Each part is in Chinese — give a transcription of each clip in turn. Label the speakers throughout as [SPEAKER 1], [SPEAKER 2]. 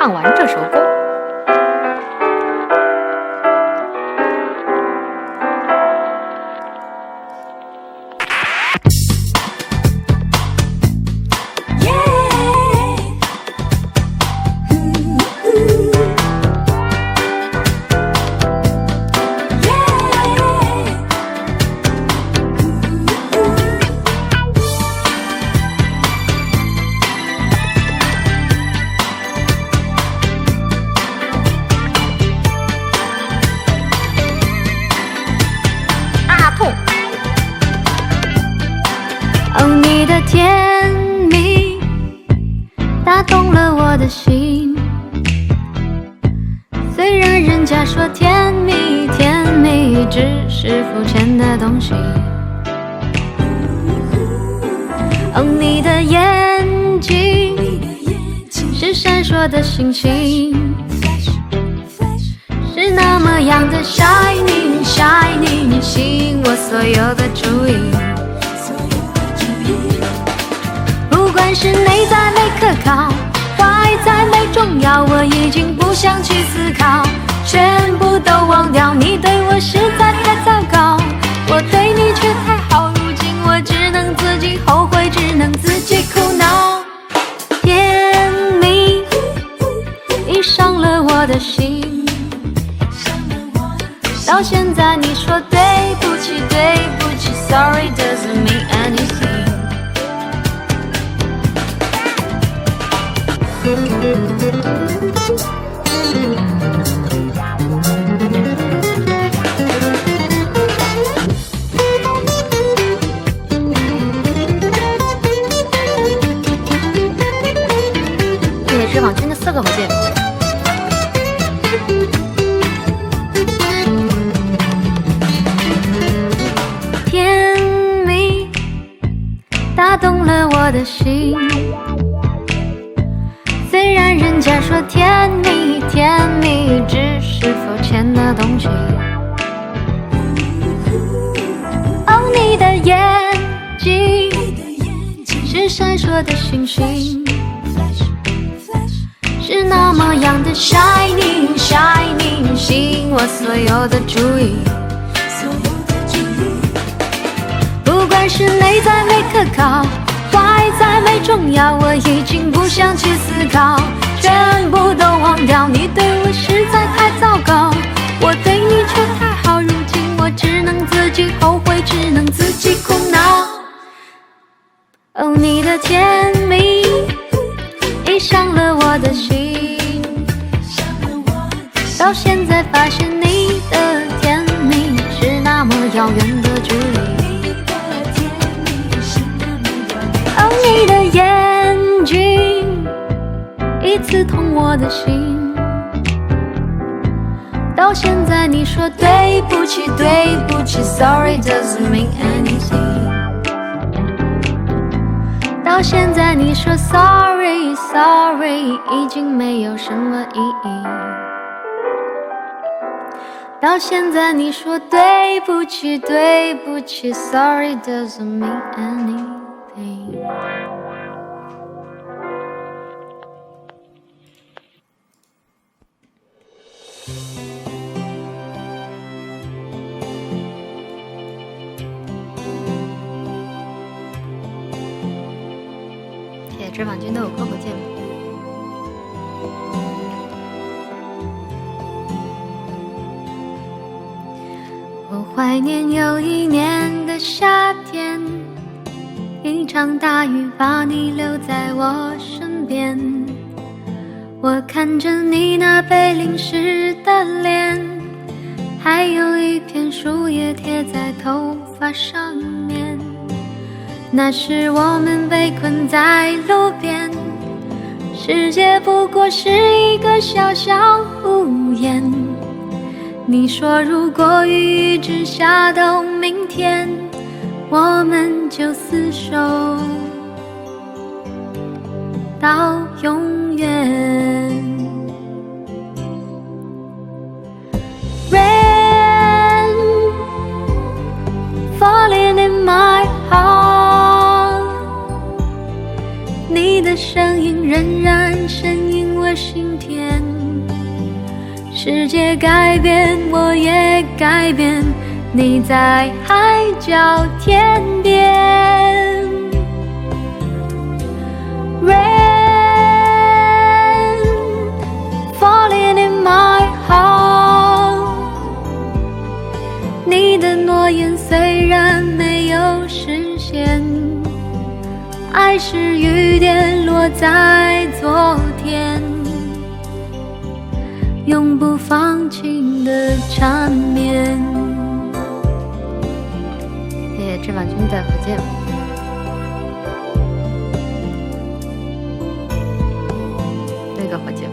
[SPEAKER 1] 唱完这首歌。
[SPEAKER 2] 哦，你的甜蜜打动了我的心，虽然人家说甜蜜甜蜜只是肤浅的东西。哦，你的眼睛是闪烁的星星，是那么样的 shining shining， 吸引我所有的注意。不管是内在没可靠，外在没重要，我已经不想去思考，全部都忘掉。你对我实在太糟糕，我对你却太好，如今我只能自己后悔，只能自己苦恼。甜蜜已伤了我的心，到现在你说对不起对不起 Sorry doesn't mean anything。
[SPEAKER 1] 谢谢脂肪君的4个火箭。
[SPEAKER 2] 甜蜜打动了我的心，虽然人家说甜蜜甜蜜只是肤浅的东西。哦，你的眼睛是闪烁的星星，是那么样的 shining shining， 吸引我所有的注意。不管是内在没可靠，外在没重要，我已经不想去思考，全部都忘掉。你对我实在太糟糕，我对你却太好，如今我只能自己后悔，只能自己苦恼。哦，你的甜蜜已伤了我的心，到现在发现你的甜蜜是那么遥远的距离。哦，你的眼睛已刺痛我的心，到现在你说对不起对不起 Sorry doesn't mean anything， 到现在你说 Sorry Sorry 已经没有什么意义，到现在你说对不起对不起 Sorry doesn't mean anything。
[SPEAKER 1] 谢谢脂肪君的5颗火箭。
[SPEAKER 2] 我怀念有一年的夏天，一场大雨把你留在我身边，我看着你那被淋湿的脸，还有一片树叶贴在头发上面，那时我们被困在路边，世界不过是一个小小屋檐，你说如果雨一直下到明天，我们就厮守到永远。 Rain falling in my heart， 你的声音仍然声音微个心田。世界改变，我也改变，你在海角天边。Rain falling in my heart， 你的诺言虽然没有实现，爱是雨点落在昨天，永不放晴的缠绵。
[SPEAKER 1] 谢谢芝麻君的火箭。那个火箭。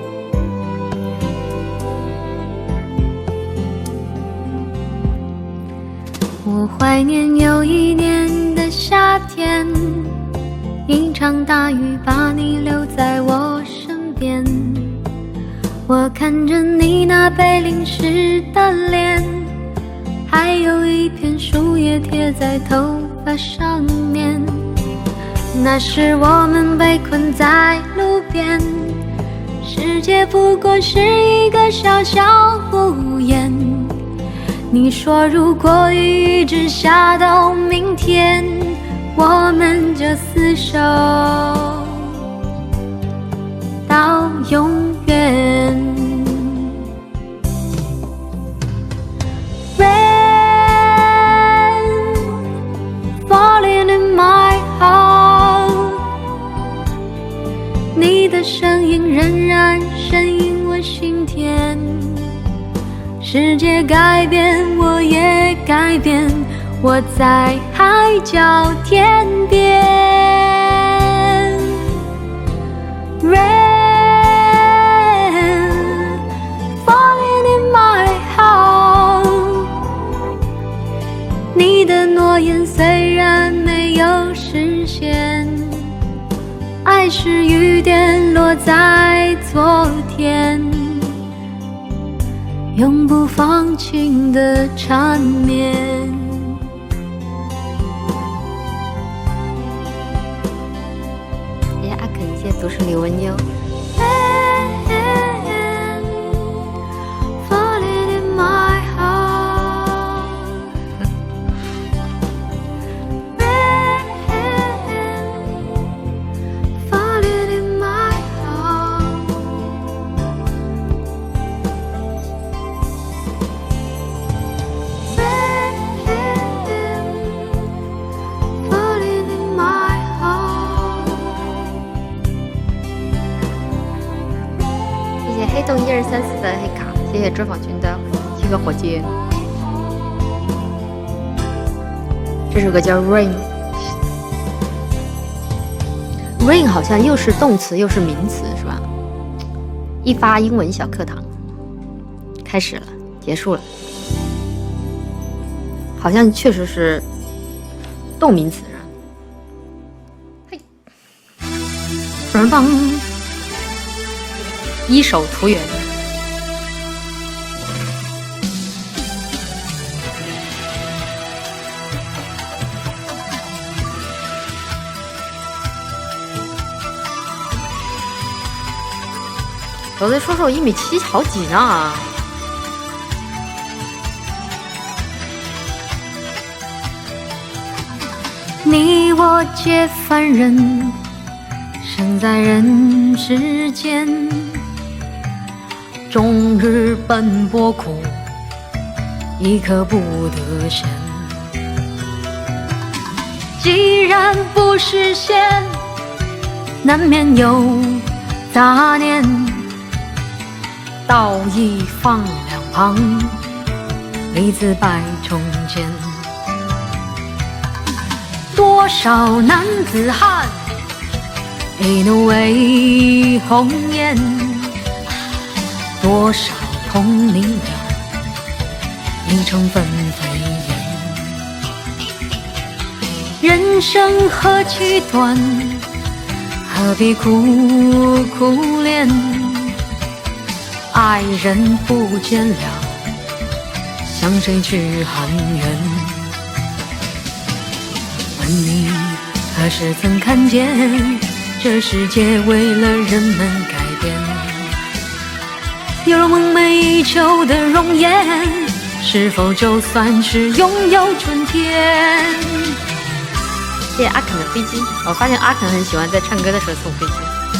[SPEAKER 2] 我怀念有一年的夏天，一场大雨把你留在我身边。我看着你那被淋湿的脸，还有一片树叶贴在头发上面。那时我们被困在路边，世界不过是一个小小屋檐。你说如果雨一直下到明天，我们就厮守到永远。 Rain falling in my heart， 你的声音仍然声引我心田。世界改变，我也改变，我在海角天边。Rain falling in my heart， 你的诺言虽然没有实现，爱是雨点落在昨天，永不放晴的缠绵。
[SPEAKER 1] 谢谢阿肯，谢谢都市李文妞。
[SPEAKER 2] Falling in my heart， Falling in my heart。
[SPEAKER 1] 谢谢黑洞1234的黑卡，谢谢追访君的7个火箭。这首歌叫 Rain。Rain 好像又是动词又是名词，是吧？一发英文小课堂开始了，结束了，好像确实是动名词。嘿，棒棒，一手图源。我在说说1.7米好挤呢。
[SPEAKER 2] 你我皆凡人，生在人世间，终日奔波苦，一刻不得闲。既然不实现，难免有杂念。道义放两旁，利字摆中间。多少男子汉，一怒为红颜；多少同林鸟，一成分飞燕。人生何其短，何必苦苦恋？爱人不见了，向谁去喊冤？问你何时曾看见，这世界为了人们改变？ 有了梦寐以求的容颜，是否就算是拥有春天？
[SPEAKER 1] 谢谢阿肯的飞机，我发现阿肯很喜欢在唱歌的时候送飞机。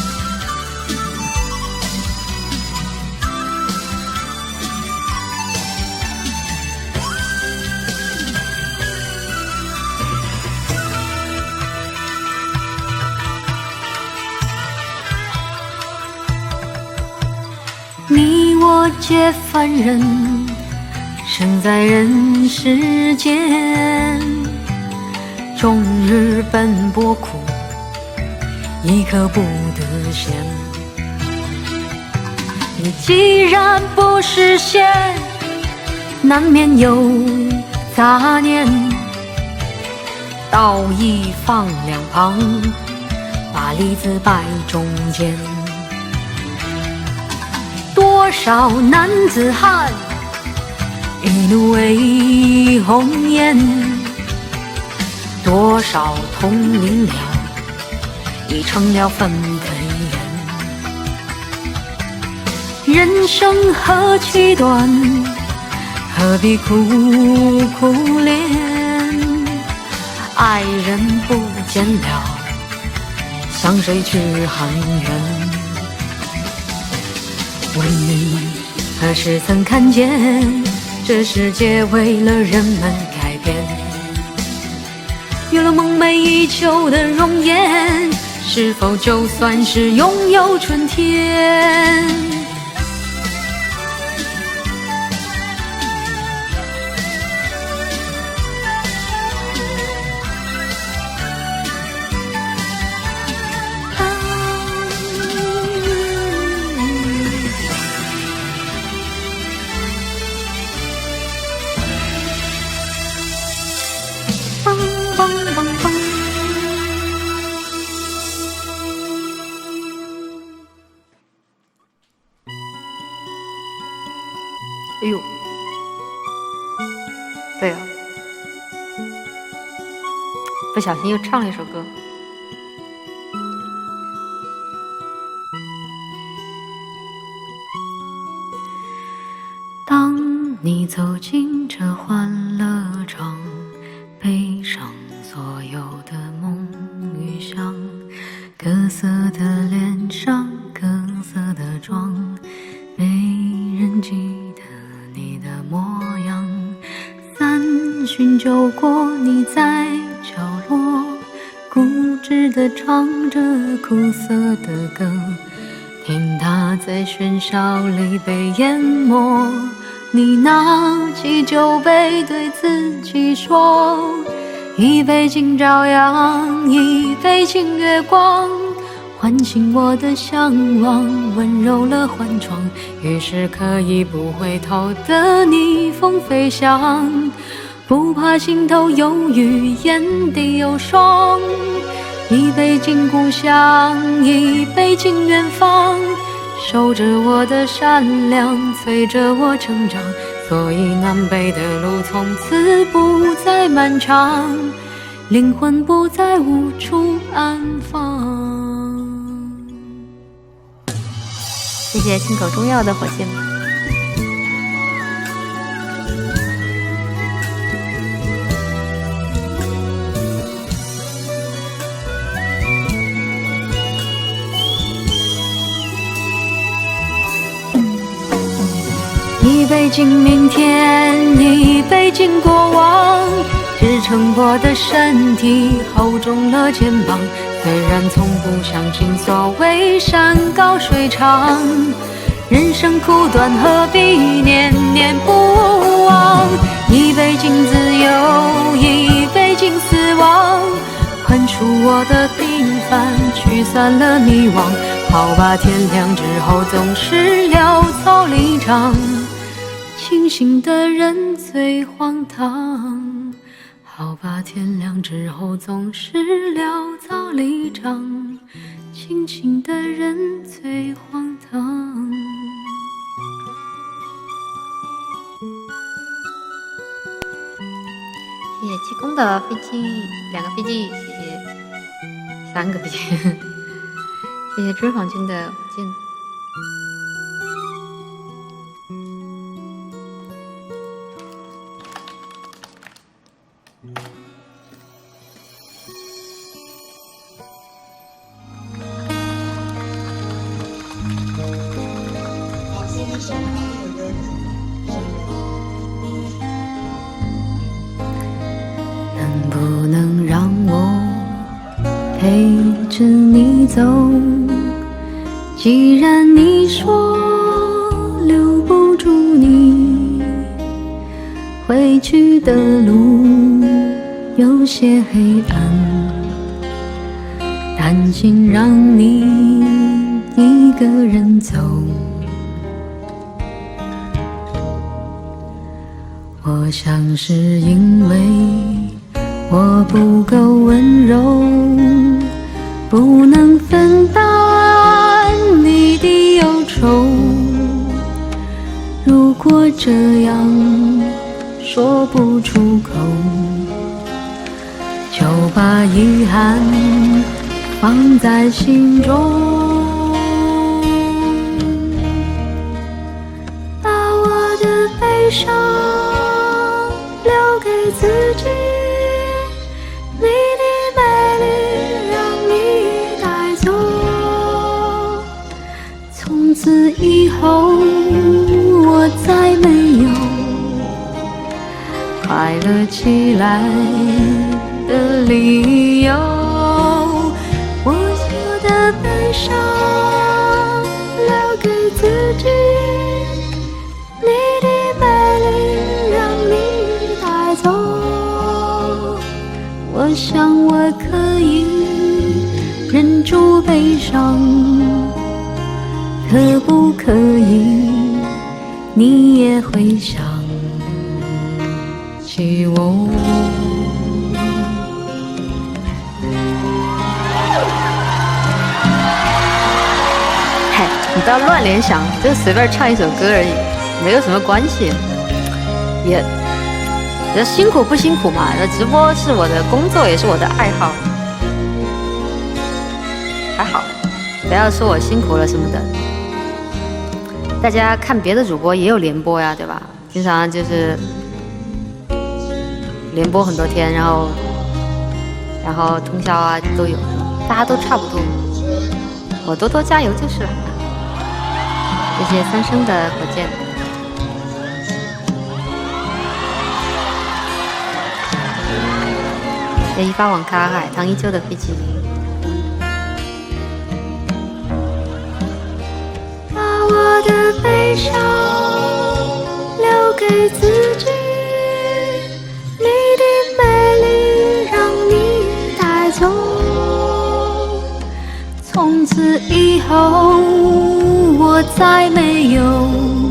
[SPEAKER 2] 你我皆凡人，生在人世间，终日奔波苦，一刻不得闲。你既然不实现，难免有杂念，道义放两旁，把利字摆中间。多少男子汉，一怒为红颜，多少同林鸟，已成了粪坑眼。人生何其短，何必苦苦恋？爱人不见了，向谁去喊冤？问你何时曾看见，这世界为了人们改变？有了梦寐以求的容颜，是否就算是拥有春天？
[SPEAKER 1] 哎呦，对啊，不小心又唱了一首歌。
[SPEAKER 2] 当你走进这欢乐场，背上所有的梦与想，各色的脸上，各色的妆，没人记得你的模样。3巡酒过，你在角落固执地唱着苦涩的歌，听它在喧嚣里被淹没。你拿起酒杯对自己说，一杯敬朝阳，一杯敬月光，唤醒我的向往，温柔了환窗，于是可以不回头的逆风飞翔，不怕心头有雨，眼底有霜。一杯敬故乡，一杯敬远方，守着我的善良，催着我成长，所以南北的路从此不再漫长，灵魂不再无处安放。
[SPEAKER 1] 谢谢进口中药的火箭。
[SPEAKER 2] 一杯敬明天，一杯敬过往，支撑我的身体，厚重了肩膀。虽然从不相信所谓山高水长，人生苦短，何必念念不忘？一杯敬自由，一杯敬死亡，宽恕我的平凡，驱散了迷惘。好吧，天亮之后总是潦草离场，清醒的人最荒唐。好吧，天亮之后总是潦草离场，清醒的人最荒唐。
[SPEAKER 1] 谢谢济公的飞机，2个飞机，谢谢3个飞机，谢谢脂肪君的火箭。
[SPEAKER 2] 走。既然你说留不住你，回去的路有些黑暗，担心让你一个人走。我想是因为我不够温柔，不能分担你的忧愁。如果这样说不出口，就把遗憾放在心中，把我的悲伤留给自己，你的美丽让你带走。从此以后我再没有快乐起来的理由。我的悲伤留给自己，你的美丽让你带走。我想我可以忍住悲伤，可不可以你也会想起我？
[SPEAKER 1] 嘿，你不要乱联想，就随便唱一首歌而已，没有什么关系。也辛苦不辛苦嘛？直播是我的工作，也是我的爱好，还好，不要说我辛苦了什么的。大家看别的主播也有连播呀，对吧？经常就是连播很多天，然后通宵啊都有，大家都差不多。我多多加油就是了。谢谢三生的火箭。谢谢一发网咖海棠依旧的飞机。
[SPEAKER 2] 把我的悲伤留给自己，你的美丽让你带走。从此以后我再没有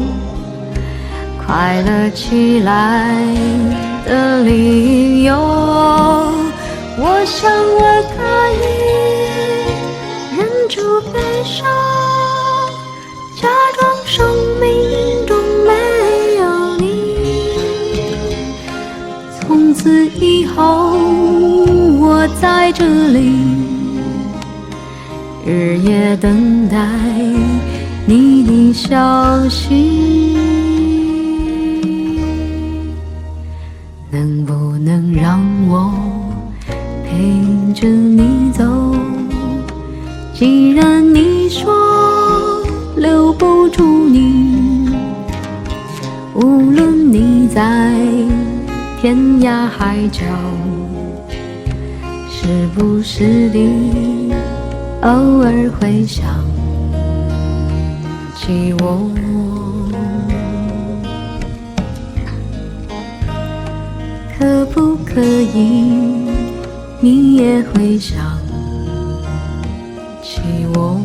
[SPEAKER 2] 快乐起来的理由。我想我可以忍住悲伤，假装生命中没有你。从此以后我在这里日夜等待你的消息，能不能让我陪着你走？既然你说留不住你，无论你在天涯海角，是不是的偶尔会想起我？可不可以你也会想起我？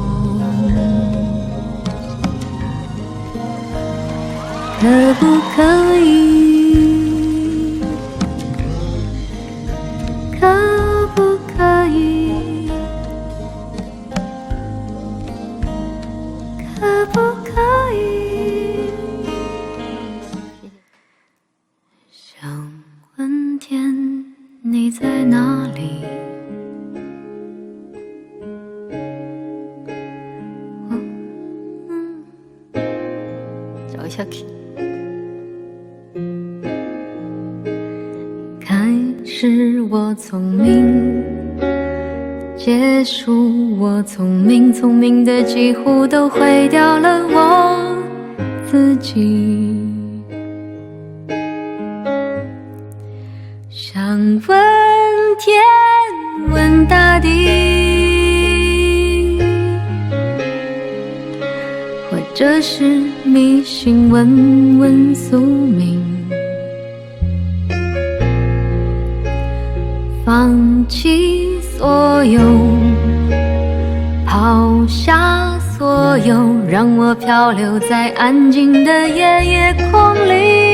[SPEAKER 2] 可不可以？可不可以？可不可以？想问天，你在哪里？
[SPEAKER 1] 找一下 key。
[SPEAKER 2] 开始我聪明，结束我聪明，聪明的几乎都毁掉了我自己。想问天，问大地， 者是迷信，问问宿命。放弃所有，抛下所有，让我漂流在安静的夜夜空里。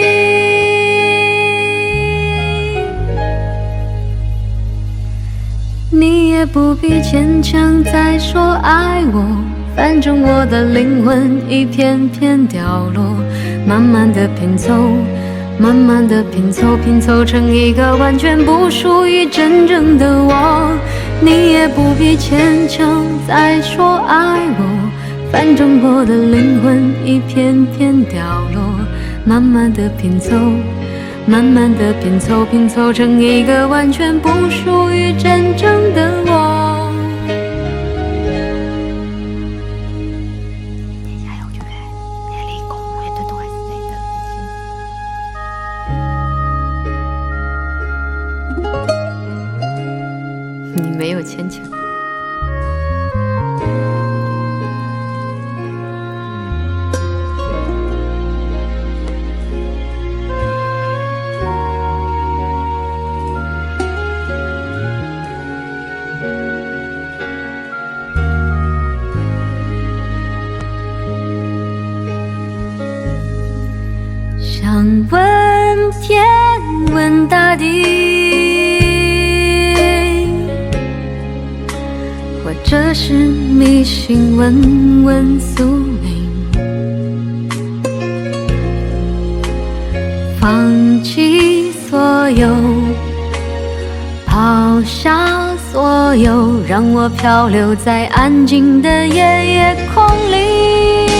[SPEAKER 2] 你也不必牵强再说爱我，反正我的灵魂一片片掉落，慢慢的拼凑，慢慢的拼凑，拼凑成一个完全不属于真正的我。你也不必牵强再说爱我，反正我的灵魂一片片掉落，慢慢的拼凑，慢慢的拼凑，拼凑成一个完全不属于真正的我。
[SPEAKER 1] 你没有牵强。
[SPEAKER 2] 想问天，问大地，或者是迷信，问问宿命。放弃所有，抛下所有，让我漂流在安静的夜夜空里。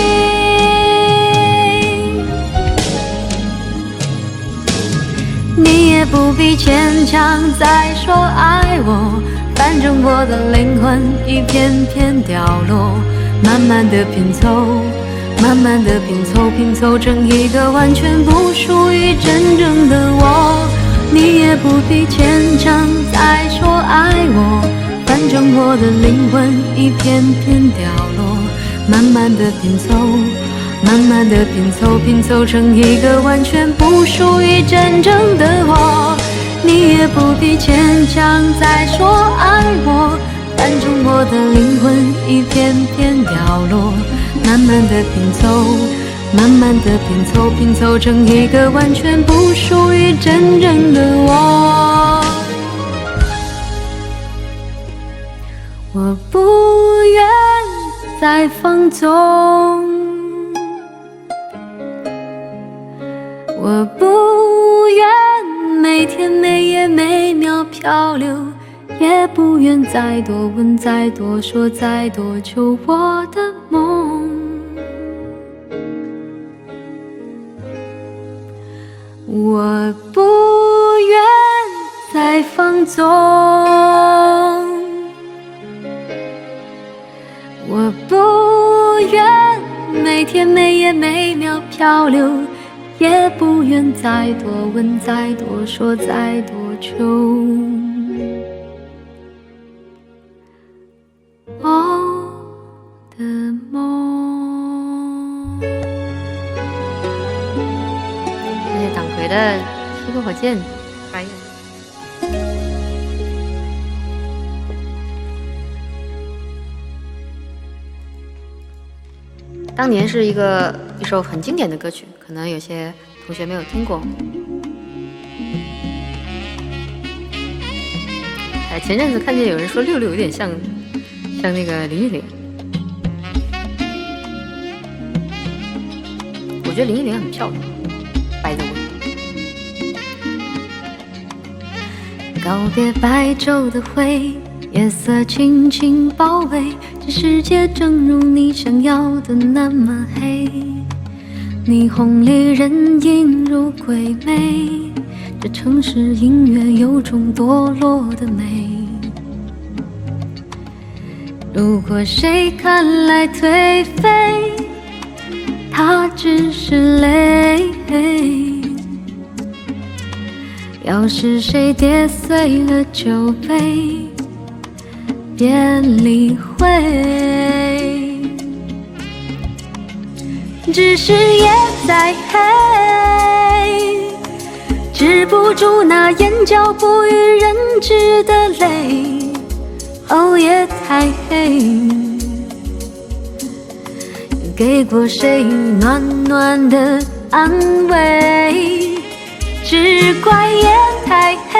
[SPEAKER 2] 你也不必牵强再说爱我，反正我的灵魂一片片掉落，慢慢的拼凑，慢慢的拼凑，拼凑成一个完全不属于真正的我。你也不必牵强再说爱我，反正我的灵魂一片片掉落，慢慢的拼凑，慢慢的拼凑，拼凑成一个完全不属于真正的我。你也不必牵强再说爱我，反正我的灵魂一片片掉落，慢慢的拼凑，慢慢的拼凑，拼凑成一个完全不属于真正的我。我不愿再放纵，我不愿每天每夜每秒漂流，也不愿再多问再多说再多求我的梦。我不愿再放纵，我不愿每天每夜每秒漂流，也不愿再多问再多说再多求我的梦。
[SPEAKER 1] 谢谢党魁的西部火箭，白眼。当年是一首很经典的歌曲，可能有些同学没有听过。前阵子看见有人说六六有点像那个林忆莲，我觉得林忆莲很漂亮，白的我。
[SPEAKER 2] 告别白昼的灰，夜色轻轻包围，这世界正如你想要的那么黑，霓虹里人影如鬼魅，这城市音乐有种堕落的美。如果谁看来颓废，他只是累。要是谁跌碎了酒杯，别理会。 只是夜再黑，止不住那眼角不欲人知的泪。哦，夜太黑，给过谁暖暖的安慰？只怪夜太黑，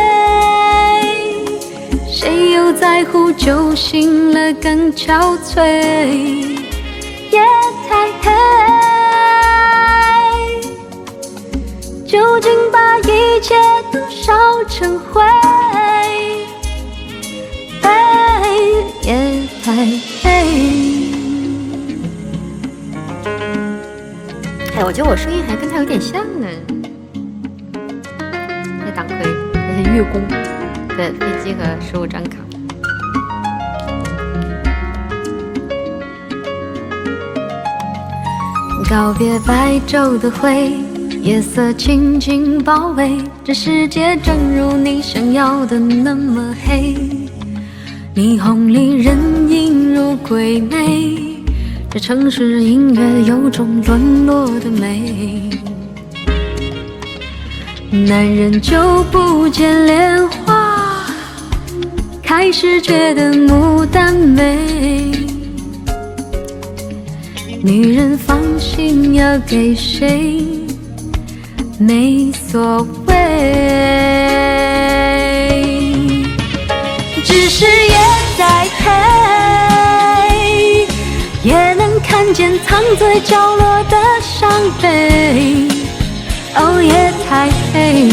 [SPEAKER 2] 谁又在乎酒醒了更憔悴？夜太黑，究竟把一切都烧成灰？夜太黑。
[SPEAKER 1] 哎，我觉得我声音还跟他有点像呢。这党魁，那是月宫的飞机和15张卡。
[SPEAKER 2] 告别白昼的灰，夜色轻轻包围，这世界正如你想要的那么黑。霓虹里人影如鬼魅，这城市音乐有种沦落的美。男人就不见莲花，开始觉得牡丹美。女人放心要给谁没所谓，只是夜再黑，也能看见藏在角落的伤悲。哦，夜太黑，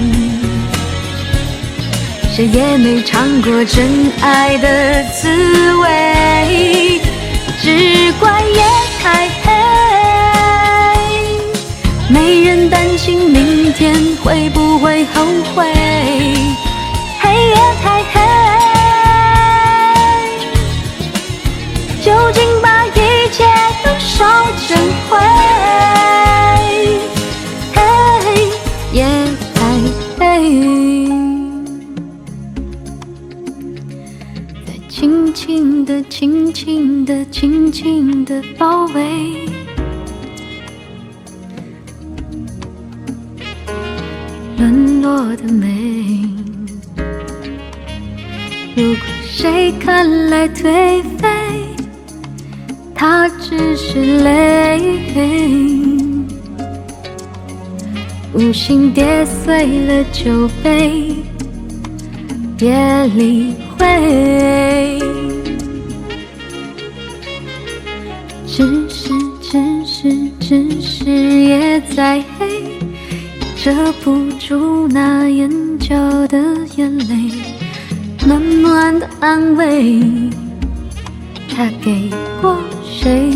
[SPEAKER 2] 谁也没尝过真爱的滋味，只怪夜太黑，没人担心明天会不会后悔。黑夜太黑，究竟把一切都烧成灰。黑夜太黑，再轻轻地、轻轻地、轻轻地包围。沦落的美，如果谁看来颓废，它只是泪，无心跌碎了酒杯，别理会。只是夜再黑，遮不住那眼角的眼泪，暖暖的安慰，他给过谁？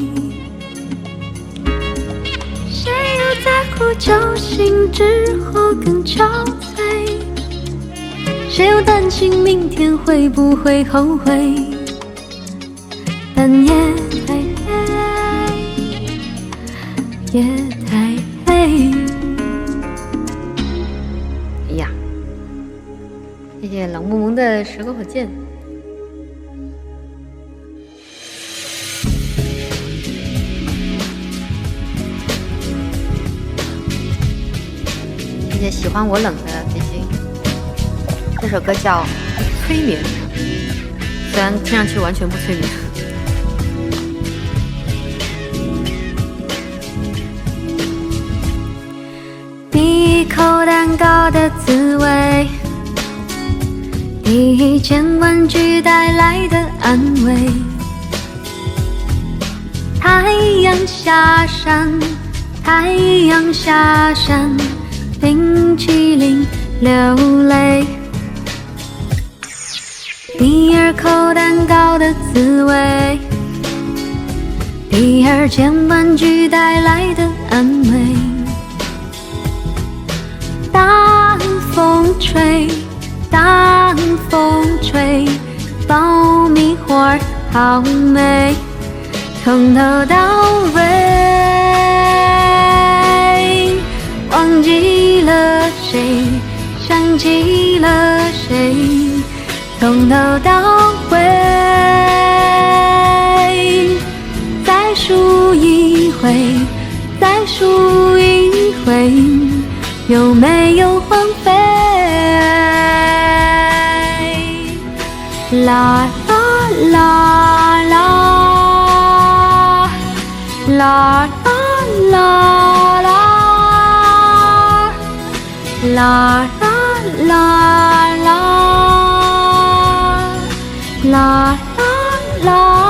[SPEAKER 2] 谁又在乎酒醒之后更憔悴？谁又担心明天会不会后悔？但夜太黑，夜太黑。
[SPEAKER 1] 哎呀，谢谢冷萌萌的10个火箭。谢谢喜欢我冷的飞机。这首歌叫《催眠》，虽然听上去完全不催眠。
[SPEAKER 2] 第一口蛋糕的滋味，第一件玩具带来的安慰。太阳下山，太阳下山，冰淇淋流泪。第二口蛋糕的滋味，第二件玩具带来的安慰。当风吹，当风吹，爆米花好美，从头到尾，忘记了谁，想起了谁，从头到尾，再数一回， 啦啦啦啦啦啦啦啦啦。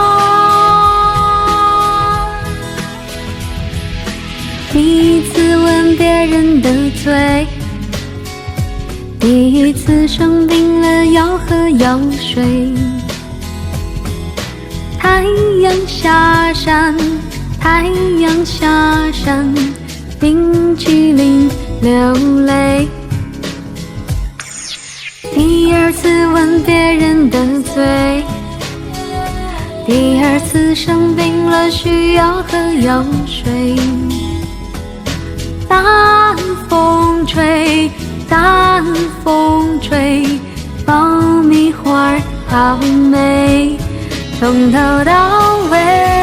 [SPEAKER 2] 第一次吻别人的嘴，第一次生病了要喝药水。太阳下山，太阳下山，冰淇淋流泪。第二次吻别人的嘴，第二次生病了需要喝药水。淡风吹，淡风吹，爆米花好美，从头到尾，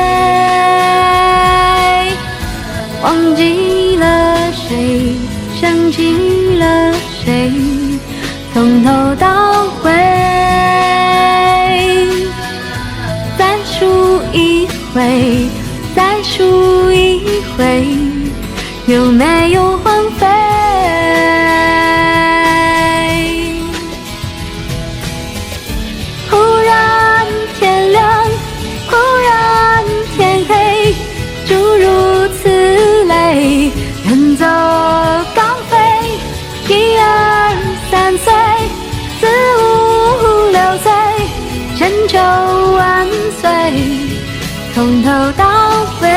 [SPEAKER 2] 忘记了谁，想起了谁，从头到尾，再数一回，再数一回，有没有荒废？忽然天亮，忽然天黑，诸如此类，远走高飞，一二三岁，四五六岁，千秋万岁，从头到尾。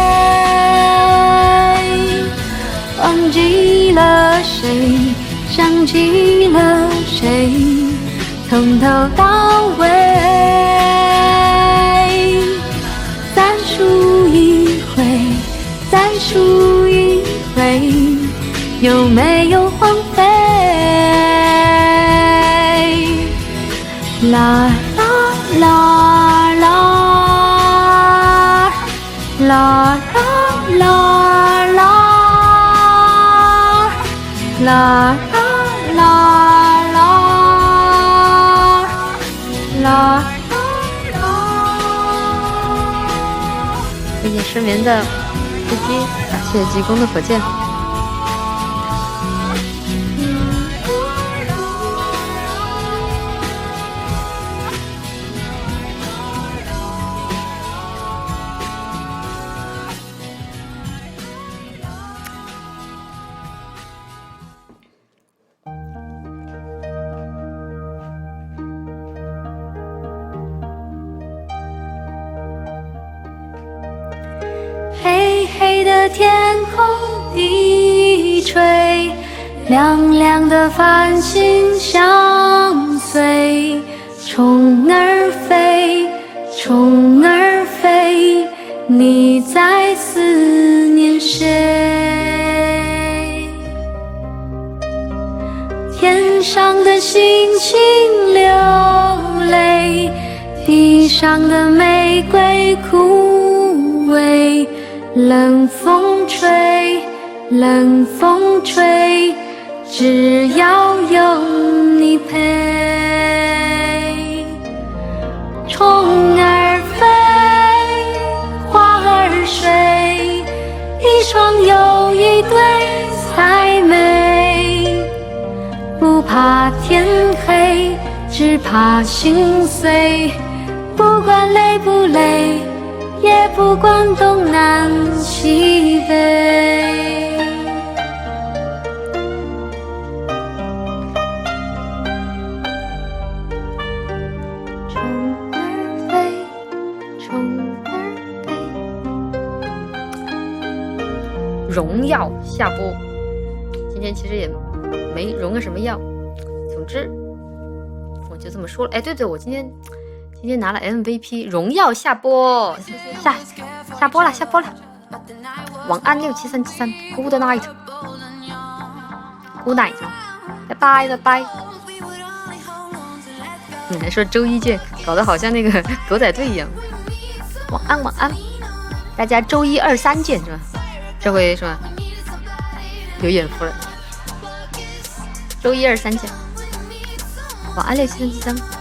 [SPEAKER 2] 忘记了谁，想起了谁，从头到尾，再数一回，再数一回，有没有荒废？啦啦啦啦啦啦啦啦。啦啦啦啦啦啦。
[SPEAKER 1] 最近失眠的飞机，感谢济公的火箭。
[SPEAKER 2] 黑黑的天空低垂，亮亮的繁星相随，虫儿飞，虫儿飞，你在思念谁？天上的星星流泪，地上的玫瑰枯萎，冷风吹，冷风吹，只要有你陪。虫儿飞，花儿睡，一双又一对才美。不怕天黑，只怕心碎，不管累不累，也不管东南西北。虫儿飞，虫儿飞。
[SPEAKER 1] 荣耀下播，今天其实也没荣个什么耀，总之我就这么说了。哎，对对，我今天拿了 MVP， 荣耀下播，下播了，下播了。晚安67373 ，Good night，Good night， 拜拜拜拜。你还说周一见，搞得好像那个狗仔队一样。晚安晚安，大家周一2、3见是吧？这回是吧？有眼福了。周一2、3见。晚安67373。